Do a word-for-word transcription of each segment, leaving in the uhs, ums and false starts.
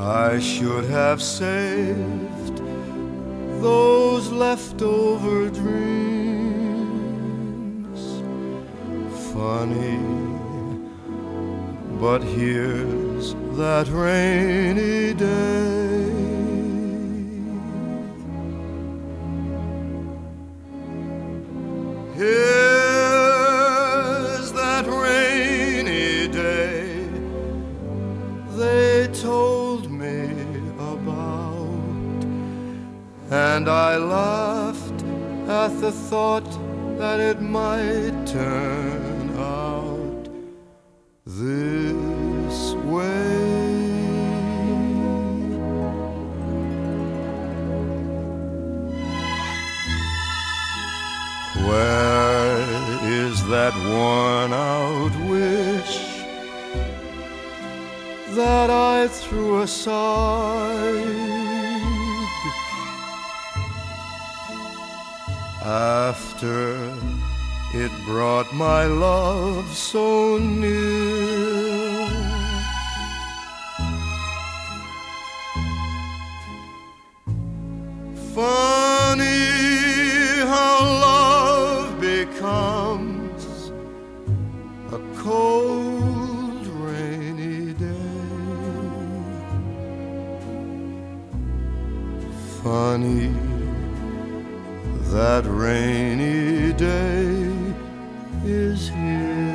I should have saved those leftover dreams. Funny, but here's that rainy day. Here's that rainy day they told me about, and I laughed at the thought that it might turn out this way. Where is that worn-out wish that I threw aside after it brought my love so near? Funny how love becomes a cold rainy day. Funny that rainy day is here.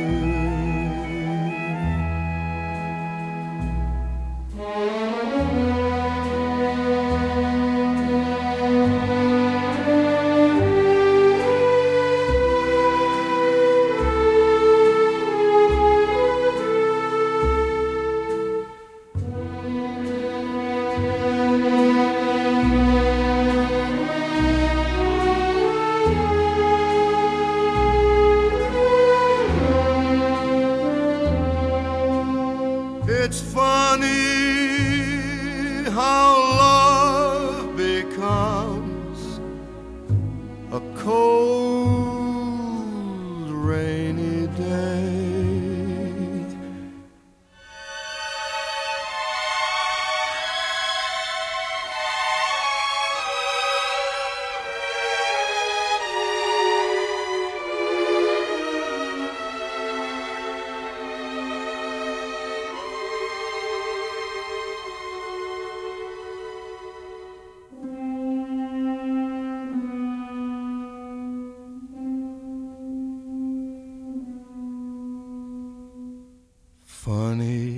It's funny how love becomes a cold rainy day. Funny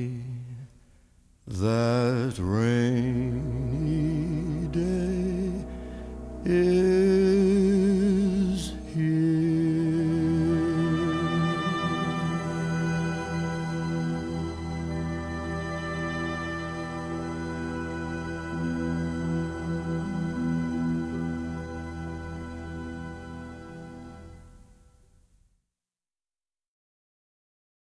that rainy day is